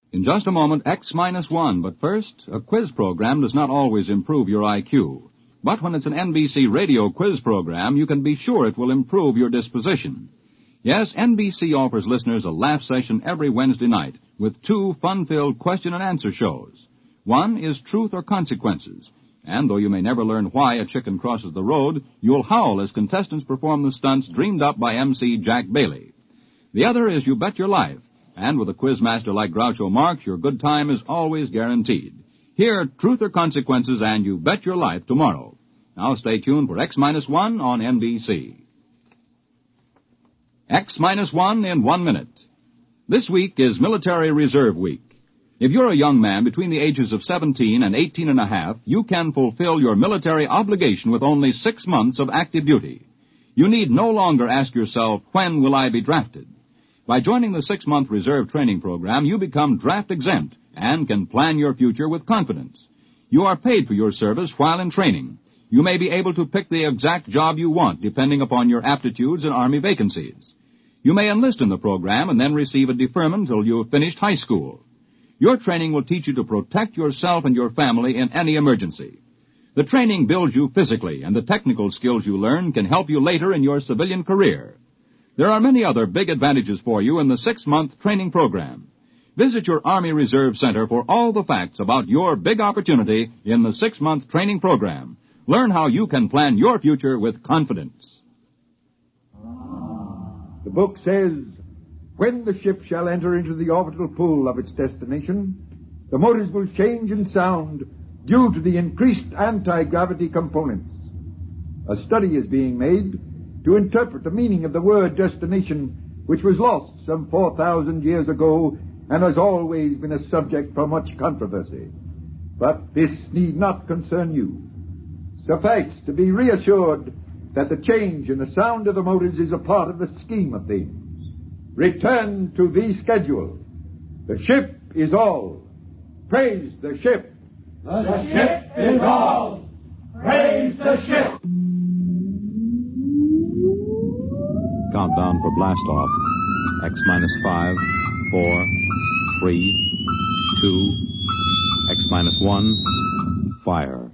In just a moment, X-1, but first, a quiz program does not always improve your IQ. But when it's an NBC radio quiz program, you can be sure it will improve your disposition. Yes, NBC offers listeners a laugh session every Wednesday night with 2 fun-filled question-and-answer shows. One is Truth or Consequences, and though you may never learn why a chicken crosses the road, you'll howl as contestants perform the stunts dreamed up by MC Jack Bailey. The other is You Bet Your Life, and with a quizmaster like Groucho Marx, your good time is always guaranteed. Hear Truth or Consequences and You Bet Your Life tomorrow. Now stay tuned for X-1 on NBC. X-1 in 1 minute. This week is Military Reserve Week. If you're a young man between the ages of 17 and 18 and a half, you can fulfill your military obligation with only 6 months of active duty. You need no longer ask yourself, when will I be drafted? By joining the 6-month reserve training program, you become draft exempt and can plan your future with confidence. You are paid for your service while in training. You may be able to pick the exact job you want depending upon your aptitudes and Army vacancies. You may enlist in the program and then receive a deferment until you have finished high school. Your training will teach you to protect yourself and your family in any emergency. The training builds you physically, and the technical skills you learn can help you later in your civilian career. There are many other big advantages for you in the 6-month training program. Visit your Army Reserve Center for all the facts about your big opportunity in the 6-month training program. Learn how you can plan your future with confidence. The book says, when the ship shall enter into the orbital pool of its destination, the motors will change in sound due to the increased anti-gravity components. A study is being made to interpret the meaning of the word destination, which was lost some 4,000 years ago and has always been a subject for much controversy. But this need not concern you. Suffice to be reassured that the change in the sound of the motors is a part of the scheme of things. Return to the schedule. The ship is all. Praise the ship. The ship is all. Praise the ship. Countdown for blast off. X-5, 4, 3, 2, X-1, fire.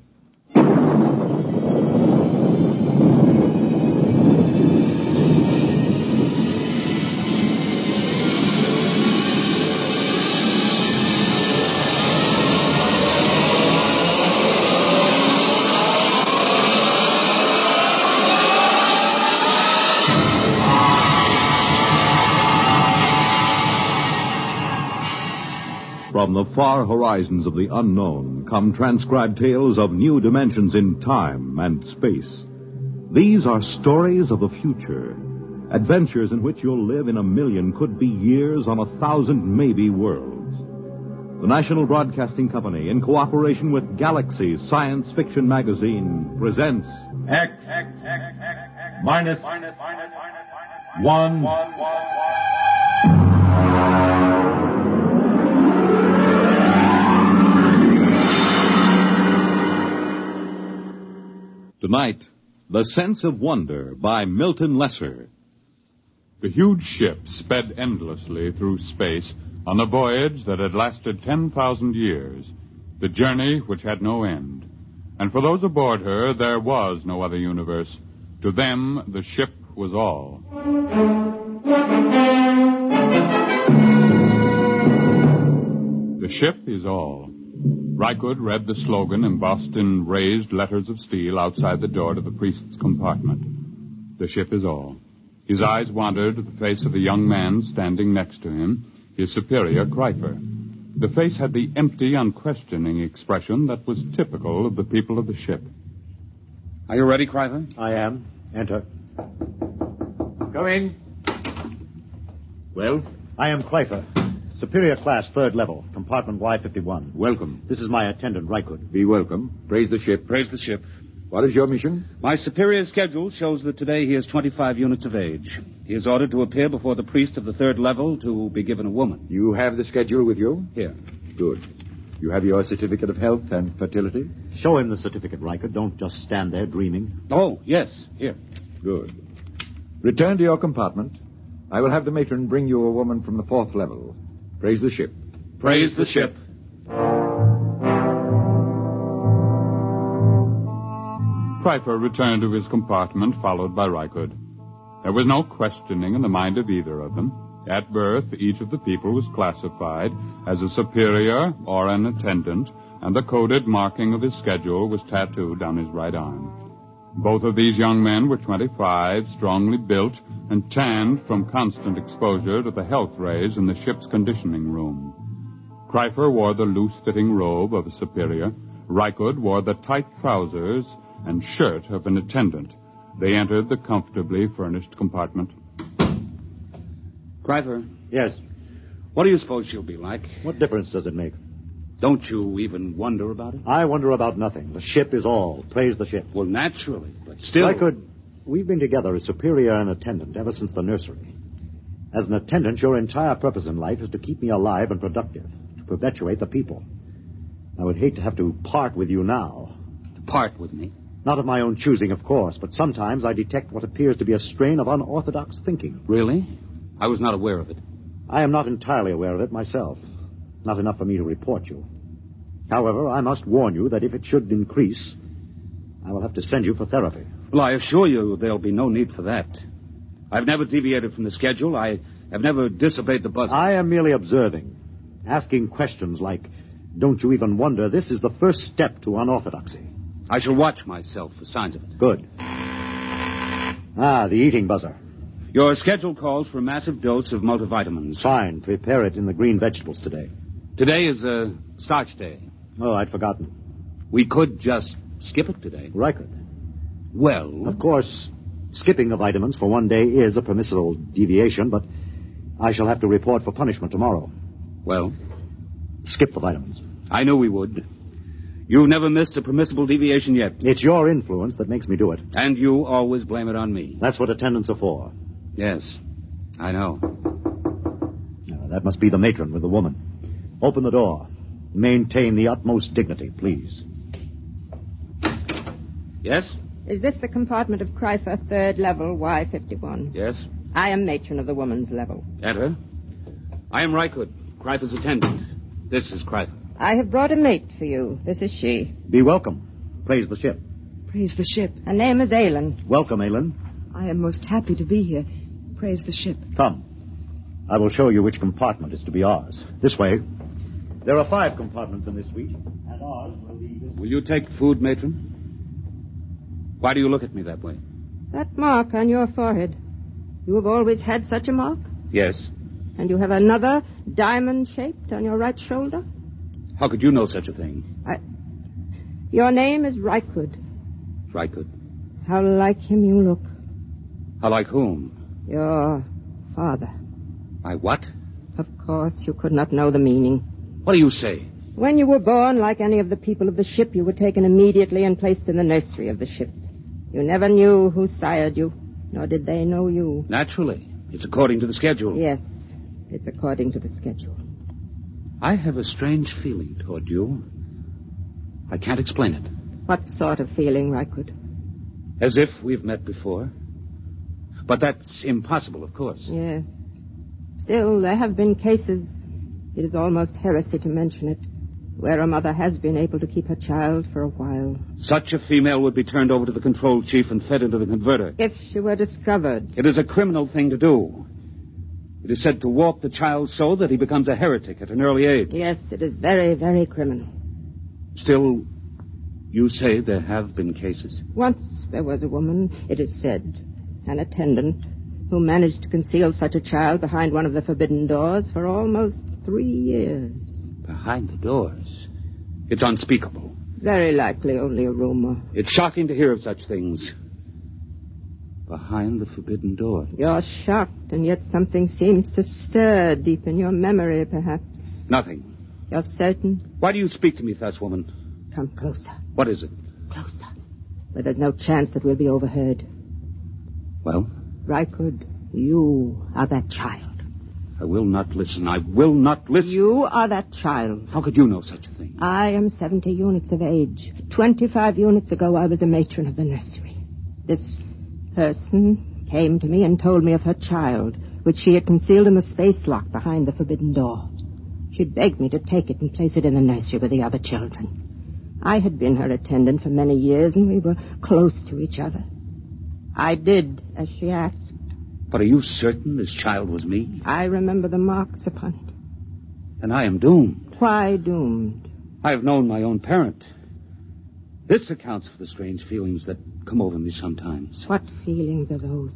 From the far horizons of the unknown come transcribed tales of new dimensions in time and space. These are stories of the future, adventures in which you'll live in 1,000,000 could-be years on 1,000 maybe worlds. The National Broadcasting Company, in cooperation with Galaxy Science Fiction Magazine, presents X-1. Tonight, The Sense of Wonder by Milton Lesser. The huge ship sped endlessly through space on a voyage that had lasted 10,000 years, the journey which had no end. And for those aboard her, there was no other universe. To them, the ship was all. The ship is all. Rykud read the slogan embossed in raised letters of steel outside the door to the priest's compartment. The ship is all. His eyes wandered to the face of the young man standing next to him, his superior, Kreifer. The face had the empty, unquestioning expression that was typical of the people of the ship. Are you ready, Kreifer? I am. Enter. Come in. Well? I am Kreifer. Superior class, 3rd level, compartment Y51. Welcome. This is my attendant, Rykud. Be welcome. Praise the ship. Praise the ship. What is your mission? My superior's schedule shows that today he is 25 units of age. He is ordered to appear before the priest of the 3rd level to be given a woman. You have the schedule with you? Here. Good. You have your certificate of health and fertility? Show him the certificate, Rykud. Don't just stand there dreaming. Oh, yes. Here. Good. Return to your compartment. I will have the matron bring you a woman from the 4th level. Praise the ship. Praise the ship. Pfeiffer returned to his compartment, followed by Reichert. There was no questioning in the mind of either of them. At birth, each of the people was classified as a superior or an attendant, and the coded marking of his schedule was tattooed on his right arm. Both of these young men were 25, strongly built, and tanned from constant exposure to the health rays in the ship's conditioning room. Pfeiffer wore the loose-fitting robe of a superior. Reichert wore the tight trousers and shirt of an attendant. They entered the comfortably furnished compartment. Pfeiffer, Yes. what do you suppose she'll be like? What difference does it make? Don't you even wonder about it? I wonder about nothing. The ship is all. Praise the ship. Well, naturally, but still... We've been together as superior and attendant ever since the nursery. As an attendant, your entire purpose in life is to keep me alive and productive, to perpetuate the people. I would hate to have to part with you now. To part with me? Not of my own choosing, of course, but sometimes I detect what appears to be a strain of unorthodox thinking. Really? I was not aware of it. I am not entirely aware of it myself. Not enough for me to report you. However, I must warn you that if it should increase, I will have to send you for therapy. Well, I assure you there'll be no need for that. I've never deviated from the schedule. I have never disobeyed the buzzer. I am merely observing, asking questions like, don't you even wonder this is the first step to unorthodoxy? I shall watch myself for signs of it. Good. The eating buzzer. Your schedule calls for a massive dose of multivitamins. Fine. Prepare it in the green vegetables today. Today is a starch day. Oh, I'd forgotten. We could just skip it today. Reichert. Well... Of course, skipping the vitamins for one day is a permissible deviation, but I shall have to report for punishment tomorrow. Well? Skip the vitamins. I knew we would. You've never missed a permissible deviation yet. It's your influence that makes me do it. And you always blame it on me. That's what attendants are for. Yes, I know. That must be the matron with the woman. Open the door. Maintain the utmost dignity, please. Yes? Is this the compartment of Pfeiffer, third level, Y51? Yes. I am matron of the woman's level. Enter. I am Reichert, Pfeiffer's attendant. This is Pfeiffer. I have brought a mate for you. This is she. Be welcome. Praise the ship. Praise the ship. Her name is Aylin. Welcome, Aylin. I am most happy to be here. Praise the ship. Come. I will show you which compartment is to be ours. This way. There are 5 compartments in this suite, and ours will be this. Will you take food, matron? Why do you look at me that way? That mark on your forehead. You have always had such a mark? Yes. And you have another diamond-shaped on your right shoulder? How could you know such a thing? Your name is Reichert. Reichert. How like him you look. How like whom? Your father. My what? Of course, you could not know the meaning. What do you say? When you were born, like any of the people of the ship, you were taken immediately and placed in the nursery of the ship. You never knew who sired you, nor did they know you. Naturally. It's according to the schedule. Yes, it's according to the schedule. I have a strange feeling toward you. I can't explain it. What sort of feeling, Reichert? As if we've met before. But that's impossible, of course. Yes. Still, there have been cases, it is almost heresy to mention it, where a mother has been able to keep her child for a while. Such a female would be turned over to the control chief and fed into the converter. If she were discovered. It is a criminal thing to do. It is said to warp the child so that he becomes a heretic at an early age. Yes, it is very, very criminal. Still, you say there have been cases. Once there was a woman, it is said, an attendant, who managed to conceal such a child behind one of the forbidden doors for almost 3 years. Behind the doors? It's unspeakable. Very likely only a rumor. It's shocking to hear of such things. Behind the forbidden door. You're shocked, and yet something seems to stir deep in your memory, perhaps. Nothing. You're certain? Why do you speak to me thus, woman? Come closer. What is it? Closer. Where there's no chance that we'll be overheard. Well? Reichert, you are that child. I will not listen. I will not listen. You are that child. How could you know such a thing? I am 70 units of age. 25 units ago, I was a matron of the nursery. This person came to me and told me of her child, which she had concealed in the space lock behind the forbidden door. She begged me to take it and place it in the nursery with the other children. I had been her attendant for many years, and we were close to each other. I did as she asked. But are you certain this child was me? I remember the marks upon it. Then I am doomed. Why doomed? I have known my own parent. This accounts for the strange feelings that come over me sometimes. What feelings are those?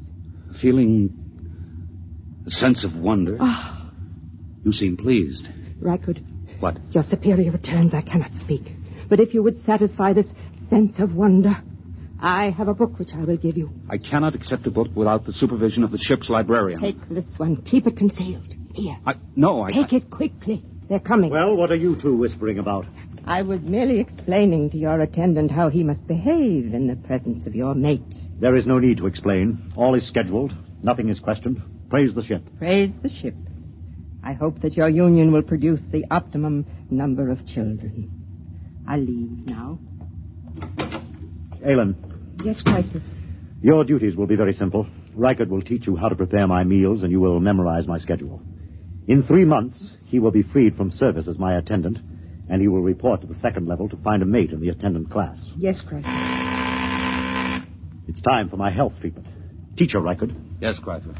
A sense of wonder. Oh. You seem pleased. Rykud. What? Your superior returns. I cannot speak. But if you would satisfy this sense of wonder, I have a book which I will give you. I cannot accept a book without the supervision of the ship's librarian. Take this one. Keep it concealed. Here. Take it quickly. They're coming. Well, what are you two whispering about? I was merely explaining to your attendant how he must behave in the presence of your mate. There is no need to explain. All is scheduled. Nothing is questioned. Praise the ship. Praise the ship. I hope that your union will produce the optimum number of children. I leave now. Aylin. Yes, Chrysler. Your duties will be very simple. Rykud will teach you how to prepare my meals, and you will memorize my schedule. In 3 months, he will be freed from service as my attendant, and he will report to the second level to find a mate in the attendant class. Yes, Chrysler. It's time for my health treatment. Teacher Rykud. Yes, Chrysler.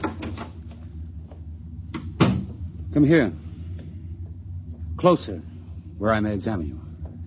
Come here. Closer, where I may examine you.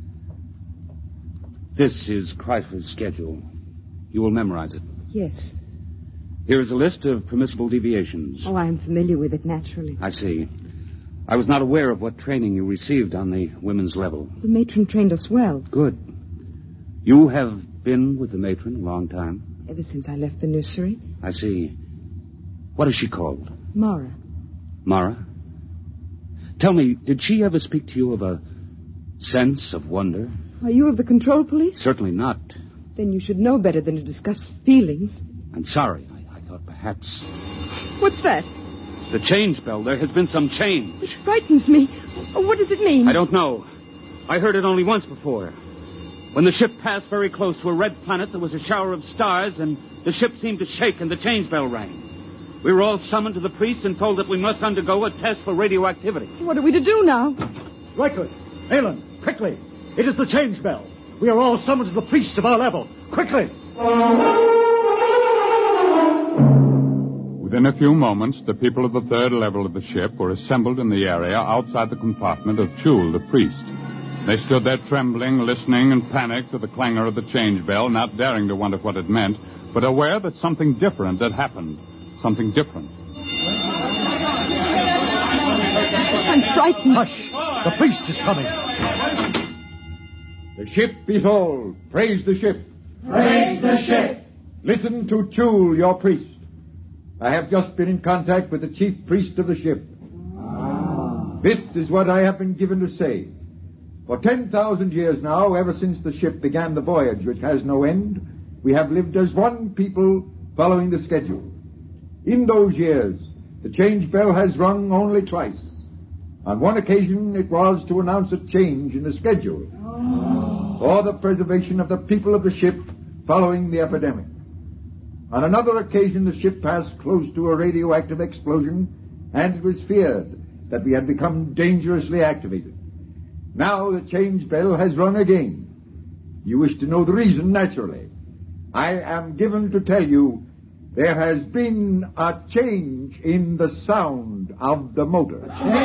This is Chrysler's schedule. You will memorize it. Yes. Here is a list of permissible deviations. Oh, I am familiar with it, naturally. I see. I was not aware of what training you received on the women's level. The matron trained us well. Good. You have been with the matron a long time? Ever since I left the nursery. I see. What is she called? Mara. Mara? Tell me, did she ever speak to you of a sense of wonder? Are you of the control police? Certainly not. Then you should know better than to discuss feelings. I'm sorry. I thought perhaps... What's that? The change bell. There has been some change. It frightens me. Oh, what does it mean? I don't know. I heard it only once before. When the ship passed very close to a red planet, there was a shower of stars, and the ship seemed to shake, and the change bell rang. We were all summoned to the priest and told that we must undergo a test for radioactivity. What are we to do now? Rykud, Aylin, quickly. It is the change bell. We are all summoned to the priest of our level. Quickly. Within a few moments, the people of the third level of the ship were assembled in the area outside the compartment of Chul, the priest. They stood there trembling, listening in panic to the clangor of the change bell, not daring to wonder what it meant, but aware that something different had happened. Something different. I'm frightened. Hush! The priest is coming. The ship is all. Praise the ship. Praise the ship. Listen to Chul, your priest. I have just been in contact with the chief priest of the ship. This is what I have been given to say. For 10,000 years now, ever since the ship began the voyage which has no end, we have lived as one people following the schedule. In those years, the change bell has rung only twice. On one occasion, it was to announce a change in the schedule for the preservation of the people of the ship following the epidemic. On another occasion, the ship passed close to a radioactive explosion, and it was feared that we had become dangerously activated. Now the change bell has rung again. You wish to know the reason, naturally. I am given to tell you there has been a change in the sound of the motor.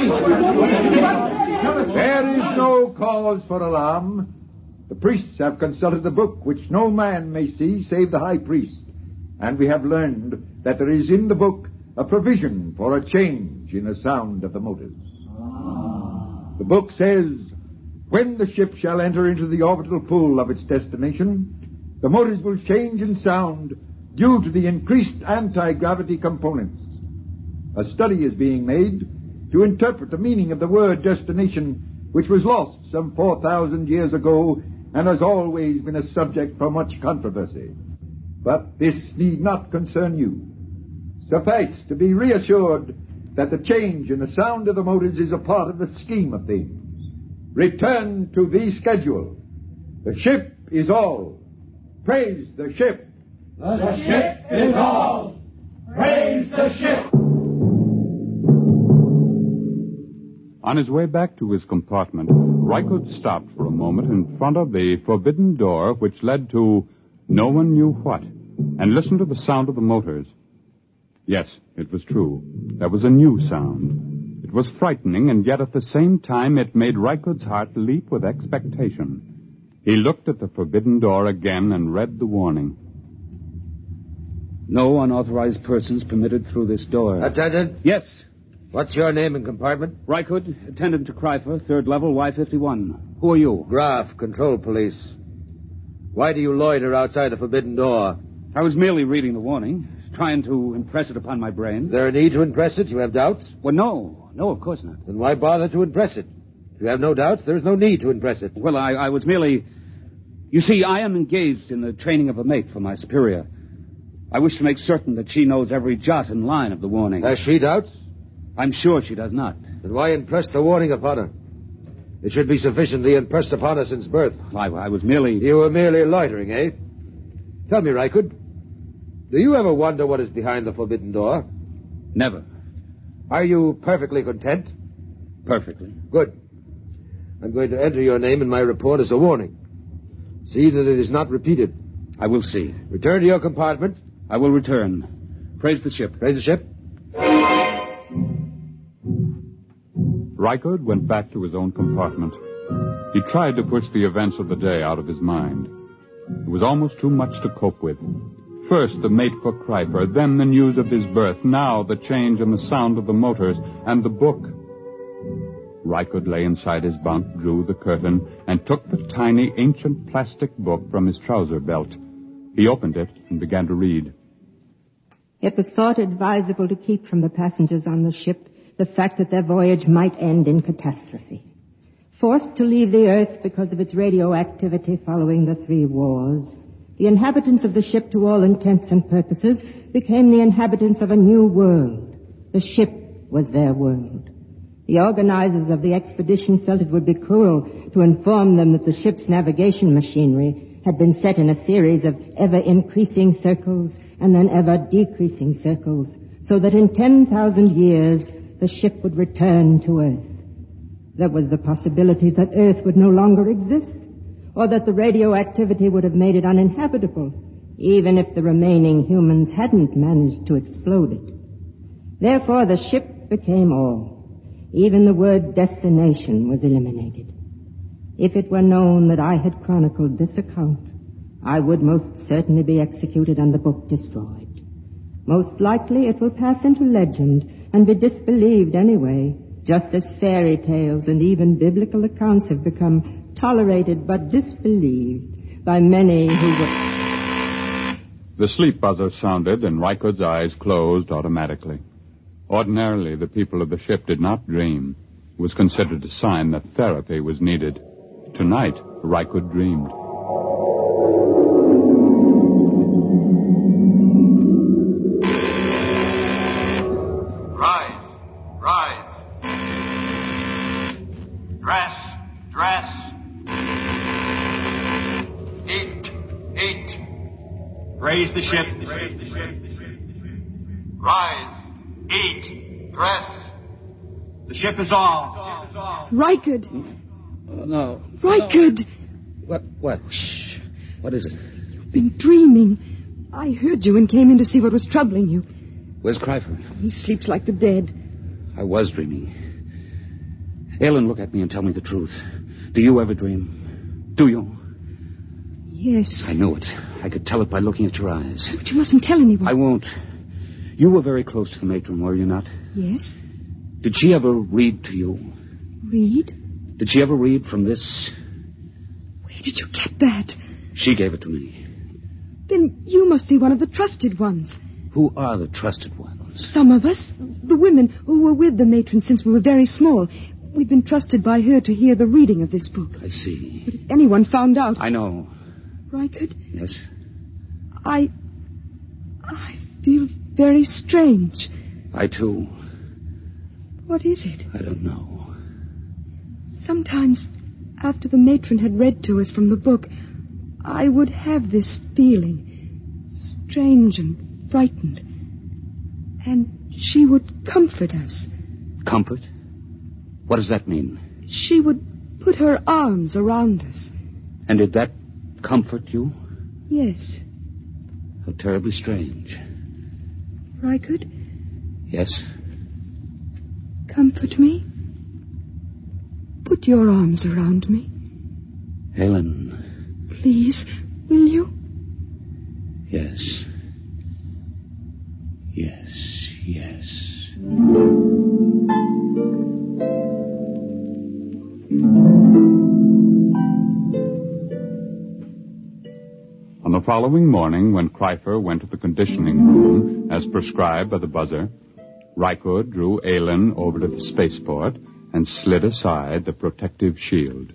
There is no cause for alarm. The priests have consulted the book, which no man may see save the high priest. And we have learned that there is in the book a provision for a change in the sound of the motors. The book says, when the ship shall enter into the orbital pool of its destination, the motors will change in sound due to the increased anti-gravity components. A study is being made to interpret the meaning of the word destination, which was lost some 4,000 years ago and has always been a subject for much controversy. But this need not concern you. Suffice to be reassured that the change in the sound of the motors is a part of the scheme of things. Return to the schedule. The ship is all. Praise the ship. The ship is all. Praise the ship. On his way back to his compartment, Rykud stopped for a moment in front of the forbidden door which led to no one knew what, and listened to the sound of the motors. Yes, it was true. There was a new sound. It was frightening, and yet at the same time it made Rykud's heart leap with expectation. He looked at the forbidden door again and read the warning. No unauthorized persons permitted through this door. Attendant? Yes. What's your name and compartment? Rykud, attendant to Kryfer, third level, Y51. Who are you? Graf, control police. Why do you loiter outside the forbidden door? I was merely reading the warning, trying to impress it upon my brain. Is there a need to impress it? You have doubts? Well, no. No, of course not. Then why bother to impress it? If you have no doubts, there is no need to impress it. Well, I was merely... You see, I am engaged in the training of a mate for my superior. I wish to make certain that she knows every jot and line of the warning. Has she doubts? I'm sure she does not. Then why impress the warning upon her? It should be sufficiently impressed upon her since birth. I was merely... You were merely loitering, eh? Tell me, Rykud, do you ever wonder what is behind the forbidden door? Never. Are you perfectly content? Perfectly. Good. I'm going to enter your name in my report as a warning. See that it is not repeated. I will see. Return to your compartment. I will return. Praise the ship. Praise the ship. Rykud went back to his own compartment. He tried to push the events of the day out of his mind. It was almost too much to cope with. First, the mate for Kryper, then the news of his birth, now the change in the sound of the motors, and the book. Rykud lay inside his bunk, drew the curtain, and took the tiny, ancient plastic book from his trouser belt. He opened it and began to read. It was thought advisable to keep from the passengers on the ship the fact that their voyage might end in catastrophe. Forced to leave the Earth because of its radioactivity following the 3 wars, the inhabitants of the ship, to all intents and purposes, became the inhabitants of a new world. The ship was their world. The organizers of the expedition felt it would be cruel to inform them that the ship's navigation machinery had been set in a series of ever-increasing circles and then ever-decreasing circles, so that in 10,000 years the ship would return to Earth. There was the possibility that Earth would no longer exist, or that the radioactivity would have made it uninhabitable, even if the remaining humans hadn't managed to explode it. Therefore, the ship became all. Even the word destination was eliminated. If it were known that I had chronicled this account, I would most certainly be executed and the book destroyed. Most likely it will pass into legend and be disbelieved anyway, just as fairy tales and even biblical accounts have become tolerated but disbelieved by many who were... The sleep buzzer sounded, and Rykud's eyes closed automatically. Ordinarily, the people of the ship did not dream. It was considered a sign that therapy was needed. Tonight, Rykud dreamed. Rise. Dress. Eat. Raise the ship. Rise. Eat. Dress. The ship is off. Rykud. No. Rykud. What? Shh. What is it? You've been dreaming. I heard you and came in to see what was troubling you. Where's Kryfer? He sleeps like the dead. I was dreaming. Ellen, look at me and tell me the truth. Do you ever dream? Do you? Yes. I knew it. I could tell it by looking at your eyes. But you mustn't tell anyone. I won't. You were very close to the matron, were you not? Yes. Did she ever read to you? Read? Did she ever read from this? Where did you get that? She gave it to me. Then you must be one of the trusted ones. Who are the trusted ones? Some of us. The women who were with the matron since we were very small. We've been trusted by her to hear the reading of this book. I see. But if anyone found out... I know. Rykud? Yes? I feel very strange. I, too. What is it? I don't know. Sometimes, after the matron had read to us from the book, I would have this feeling, strange and frightened. And she would comfort us. Comfort? What does that mean? She would put her arms around us. And did that comfort you? Yes. How terribly strange. Rykard, Yes? comfort me. Put your arms around me. Helen. Please, will you? Yes. Yes, yes. On the following morning, when Kreifer went to the conditioning room, as prescribed by the buzzer, Rykard drew Aylin over to the spaceport and slid aside the protective shield.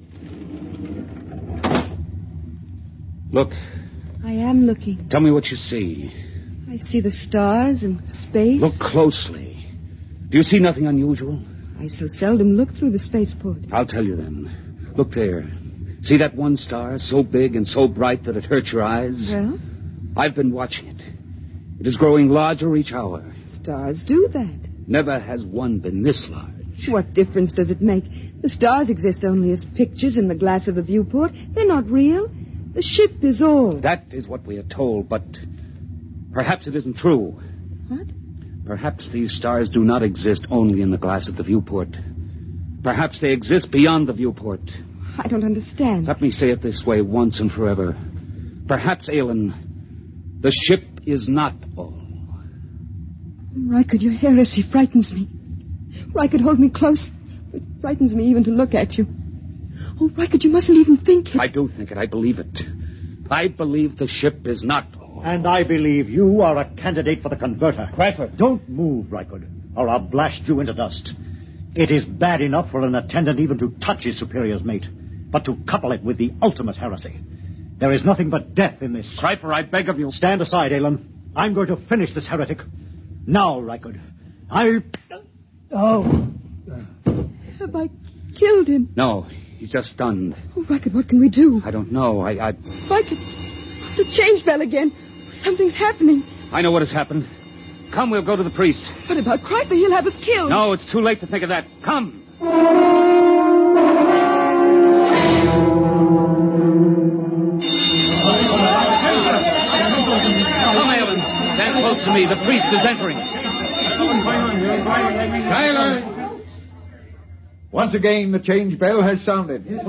Look. I am looking. Tell me what you see. I see the stars and space. Look closely. Do you see nothing unusual? I so seldom look through the spaceport. I'll tell you then. Look there. See that one star, so big and so bright that it hurts your eyes? Well? I've been watching it. It is growing larger each hour. Stars do that. Never has one been this large. What difference does it make? The stars exist only as pictures in the glass of the viewport. They're not real. The ship is all. That is what we are told, but perhaps it isn't true. What? Perhaps these stars do not exist only in the glass of the viewport. Perhaps they exist beyond the viewport. I don't understand. Let me say it this way once and forever. Perhaps, Aylin, the ship is not all. Rykard, your heresy frightens me. Rykard, hold me close. It frightens me even to look at you. Oh, Rykard, you mustn't even think it. I do think it. I believe it. I believe the ship is not all. And I believe you are a candidate for the converter. Kreifer. Don't move, Rykard, or I'll blast you into dust. It is bad enough for an attendant even to touch his superior's mate, but to couple it with the ultimate heresy. There is nothing but death in this. Kreifer, I beg of you. Stand aside, Aylin. I'm going to finish this heretic. Now, Rykard. Have I killed him? No, he's just stunned. Oh, Rykard, what can we do? I don't know. Rykard, the change bell again. Something's happening. I know what has happened. Come, we'll go to the priest. What about Kreifer? He'll have us killed. No, it's too late to think of that. Come. Stand close to me. The priest is entering. Silence! Once again, the change bell has sounded. There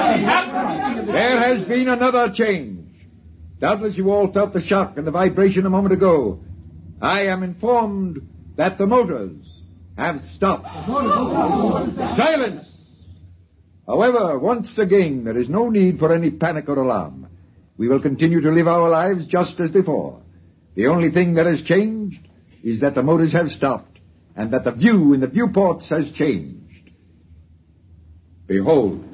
has been another change. Doubtless you all felt the shock and the vibration a moment ago. I am informed that the motors have stopped. Silence! However, once again, there is no need for any panic or alarm. We will continue to live our lives just as before. The only thing that has changed is that the motors have stopped and that the view in the viewports has changed. Behold.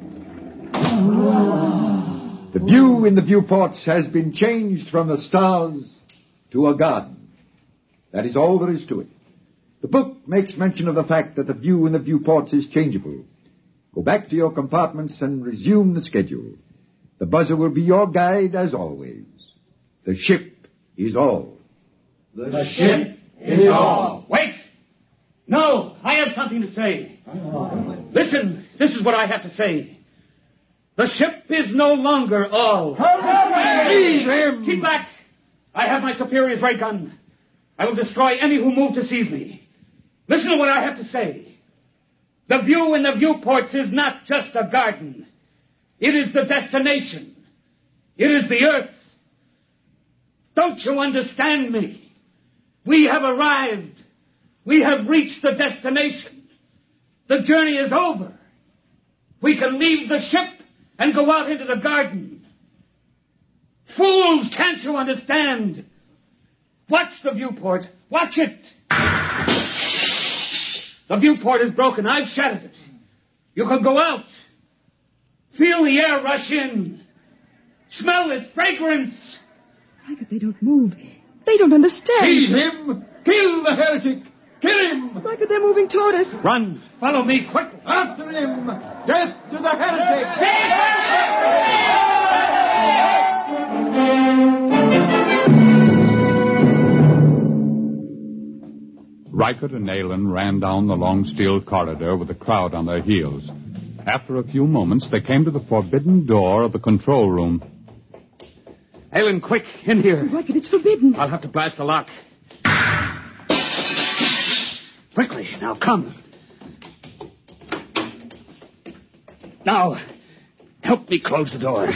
The view in the viewports has been changed from the stars to a garden. That is all there is to it. The book makes mention of the fact that the view in the viewports is changeable. Go back to your compartments and resume the schedule. The buzzer will be your guide as always. The ship is all. The ship is all. Wait! No, I have something to say. Listen, this is what I have to say. The ship is no longer all. Seize him! Keep back! I have my superior's ray gun. I will destroy any who move to seize me. Listen to what I have to say. The view in the viewports is not just a garden. It is the destination. It is the earth. Don't you understand me? We have arrived. We have reached the destination. The journey is over. We can leave the ship and go out into the garden. Fools, can't you understand? Watch the viewport. Watch it. The viewport is broken. I've shattered it. You can go out. Feel the air rush in. Smell its fragrance. Rykard, they don't move. They don't understand. Seize him! Kill the heretic! Kill him! Rykard, they're moving toward us. Run. Follow me quickly. After him! Death to the heretic! Reichert and Aylin ran down the long steel corridor with the crowd on their heels. After a few moments, they came to the forbidden door of the control room. Aylin, quick, in here. Reichert, it's forbidden. I'll have to blast the lock. Quickly, now come. Now, help me close the door.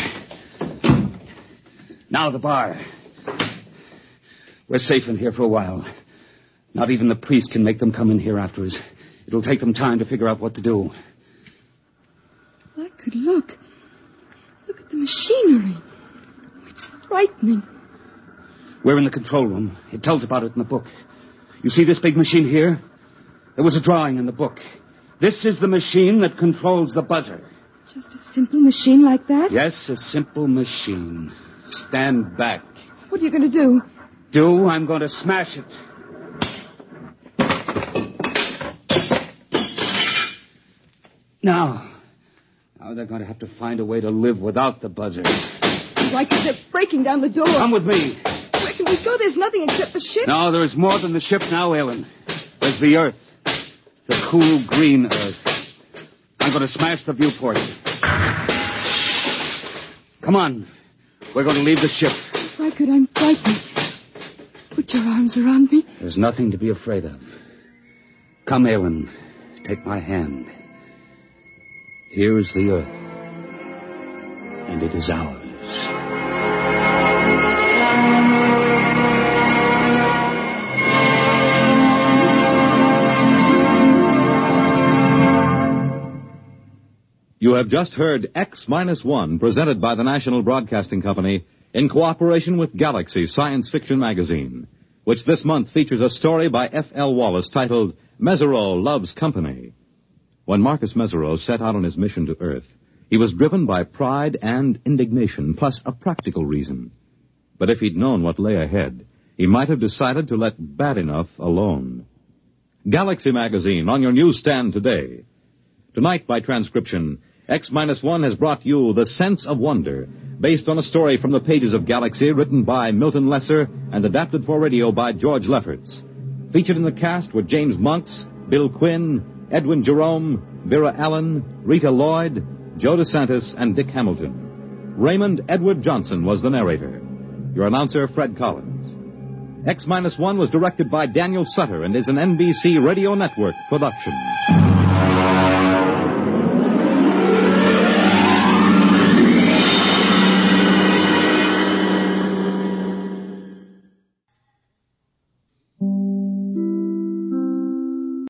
Now the bar. We're safe in here for a while. Not even the priest can make them come in here after us. It'll take them time to figure out what to do. Reichert, look. Look at the machinery. It's frightening. We're in the control room. It tells about it in the book. You see this big machine here? There was a drawing in the book. This is the machine that controls the buzzer. Just a simple machine like that? Yes, a simple machine. Stand back. What are you going to do? I'm going to smash it. Now they're going to have to find a way to live without the buzzer. Reichert, they're breaking down the door. Come with me. Where can we go? There's nothing except the ship. No, there's more than the ship now, Aylin. There's the Earth. The cool green Earth. I'm going to smash the viewport. Come on. We're going to leave the ship. Reichert, I'm frightened. Put your arms around me. There's nothing to be afraid of. Come, Aylin. Take my hand. Here is the Earth. And it is ours. You have just heard X-1, presented by the National Broadcasting Company in cooperation with Galaxy Science Fiction Magazine, which this month features a story by F.L. Wallace titled Mesereau Loves Company. When Marcus Mesereau set out on his mission to Earth, he was driven by pride and indignation, plus a practical reason. But if he'd known what lay ahead, he might have decided to let bad enough alone. Galaxy Magazine on your newsstand today. Tonight, by transcription, X-1 has brought you The Sense of Wonder, based on a story from the pages of Galaxy written by Milton Lesser and adapted for radio by George Lefferts. Featured in the cast were James Monks, Bill Quinn, Edwin Jerome, Vera Allen, Rita Lloyd, Joe DeSantis, and Dick Hamilton. Raymond Edward Johnson was the narrator. Your announcer, Fred Collins. X-1 was directed by Daniel Sutter and is an NBC Radio Network production.